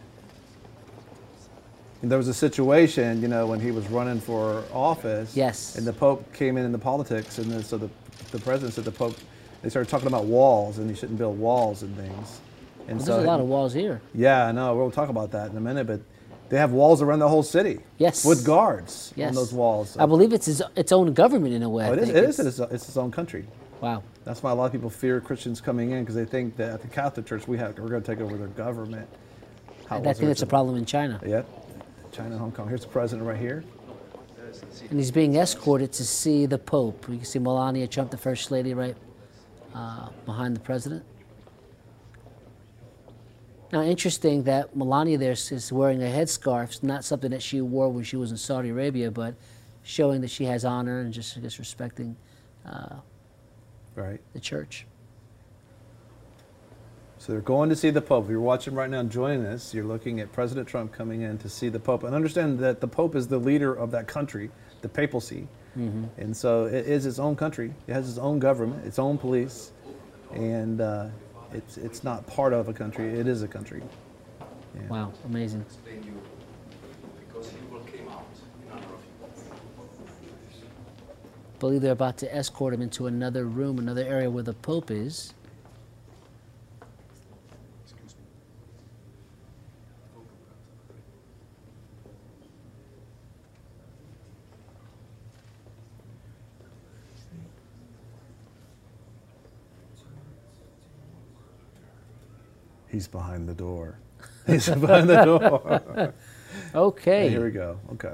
And there was a situation, you know, when he was running for office. Yes. And the Pope came in the politics, and then, so the president said the Pope, they started talking about walls, and you shouldn't build walls and things. And Well, so there's a lot of walls here. Yeah, I know. We'll talk about that in a minute, but they have walls around the whole city. Yes. With guards Yes. on those walls. I believe it's its own government in a way. Oh, it's its own country. Wow. That's why a lot of people fear Christians coming in, because they think that at the Catholic Church we're going to take over their government. I think that's a problem in China. Yeah, China, Hong Kong. Here's the president right here. And he's being escorted to see the Pope. You can see Melania Trump, the First Lady, right behind the president. Now, interesting that Melania there is wearing a headscarf. It's not something that she wore when she was in Saudi Arabia, but showing that she has honor and just respecting the church. So they're going to see the Pope. If you're watching right now, joining us, you're looking at President Trump coming in to see the Pope. And understand that the Pope is the leader of that country, the papacy. And so it is its own country. It has its own government, its own police. And it's not part of a country. It is a country. Yeah. Wow, amazing. I believe they're about to escort him into another room, another area where the Pope is. He's behind the door. He's behind the door. Okay. Here we go. Okay.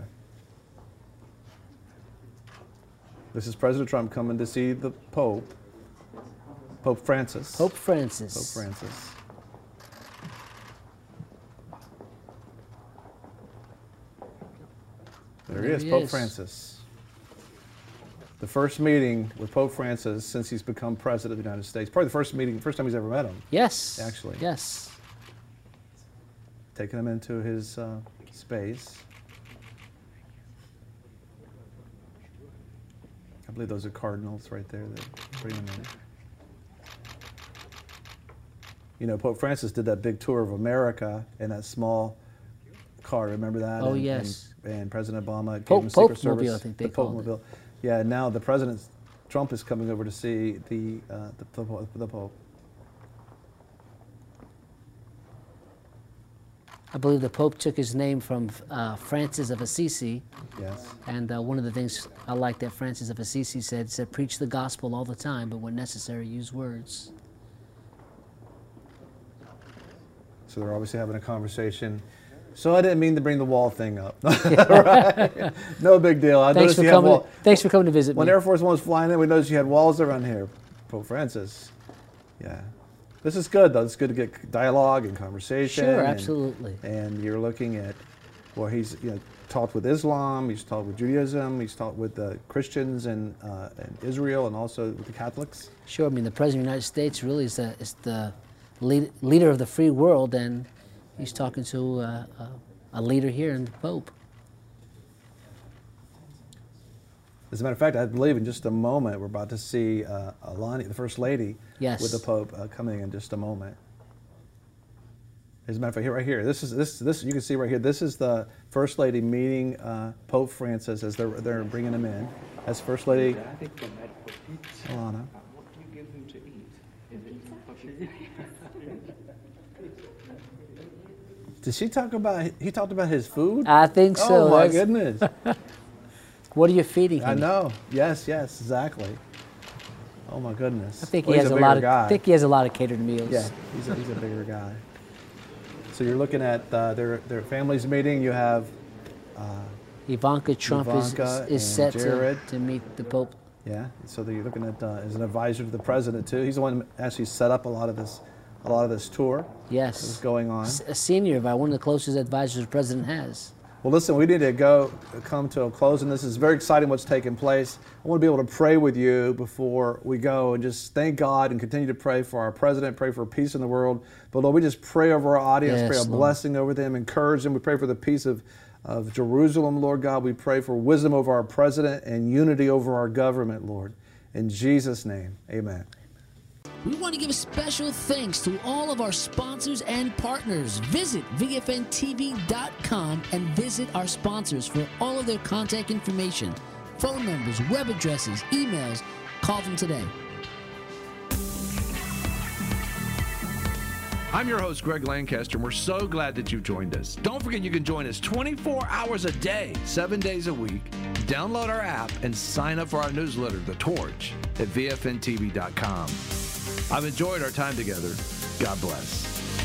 This is President Trump coming to see the Pope, Pope Francis. Pope Francis. Pope Francis. There he is, Pope Francis. The first meeting with Pope Francis since he's become president of the United States. Probably the first time he's ever met him. Yes. Actually. Yes. Taking him into his space. I believe those are cardinals right there that bring him in. You know, Pope Francis did that big tour of America in that small car. Remember that? Oh, yes. And President Obama gave him Secret Service. Mobile, I think they called it. Yeah, now the President Trump is coming over to see the Pope. I believe the Pope took his name from Francis of Assisi. Yes. And one of the things I like that Francis of Assisi said, preach the gospel all the time, but when necessary, use words. So they're obviously having a conversation. So I didn't mean to bring the wall thing up. Right? No big deal. Thanks for coming to visit me. When Air Force One was flying in, we noticed you had walls around here, Pope Francis. Yeah. This is good, though. It's good to get dialogue and conversation. Sure, absolutely. And you're looking at, well, he's talked with Islam, he's talked with Judaism, he's talked with Christians and Israel, and also with the Catholics. Sure. I mean, the President of the United States really is the leader of the free world, and he's talking to a leader here in the Pope. As a matter of fact, I believe in just a moment we're about to see Alani, the First Lady, with the Pope coming in just a moment. As a matter of fact, right here, this you can see right here. This is the First Lady meeting Pope Francis as they're bringing him in as First Lady Alana. Did she talk about? He talked about his food. I think so. Oh my goodness. What are you feeding him? I know. Yes, exactly. Oh my goodness. I think he has a lot of. I think he has a lot of catered meals. Yeah, he's a bigger guy. So you're looking at their families meeting. You have Ivanka Trump is set to meet the Pope. Yeah. So you're looking at as an advisor to the president too. He's the one who actually set up a lot of this tour. Yes. That's going on. A senior, one of the closest advisors the president has. Well, listen, we need to come to a close, and this is very exciting what's taking place. I want to be able to pray with you before we go and just thank God and continue to pray for our president, pray for peace in the world. But Lord, we just pray over our audience, pray a blessing over them, encourage them. We pray for the peace of Jerusalem, Lord God. We pray for wisdom over our president and unity over our government, Lord. In Jesus' name, amen. We want to give special thanks to all of our sponsors and partners. Visit VFNTV.com and visit our sponsors for all of their contact information, phone numbers, web addresses, emails. Call them today. I'm your host, Greg Lancaster, and we're so glad that you joined us. Don't forget you can join us 24 hours a day, 7 days a week. Download our app and sign up for our newsletter, The Torch, at VFNTV.com. I've enjoyed our time together. God bless.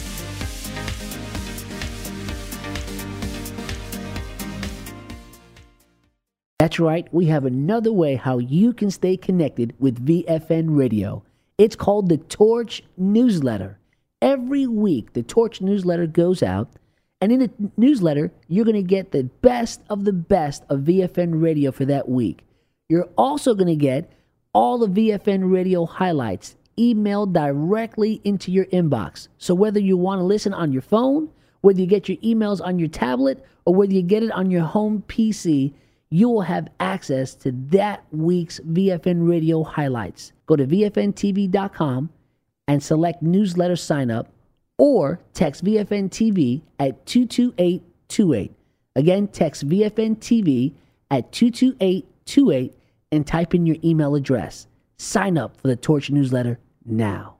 That's right. We have another way how you can stay connected with VFN Radio. It's called the Torch Newsletter. Every week, the Torch Newsletter goes out, and in the newsletter, you're going to get the best of VFN Radio for that week. You're also going to get all the VFN Radio highlights emailed directly into your inbox. So whether you want to listen on your phone, whether you get your emails on your tablet, or whether you get it on your home PC, you will have access to that week's VFN Radio highlights. Go to VFNTV.com and select newsletter sign up, or text VFN TV at 22828. Again, text VFN TV at 22828 and type in your email address. Sign up for the Torch Newsletter now.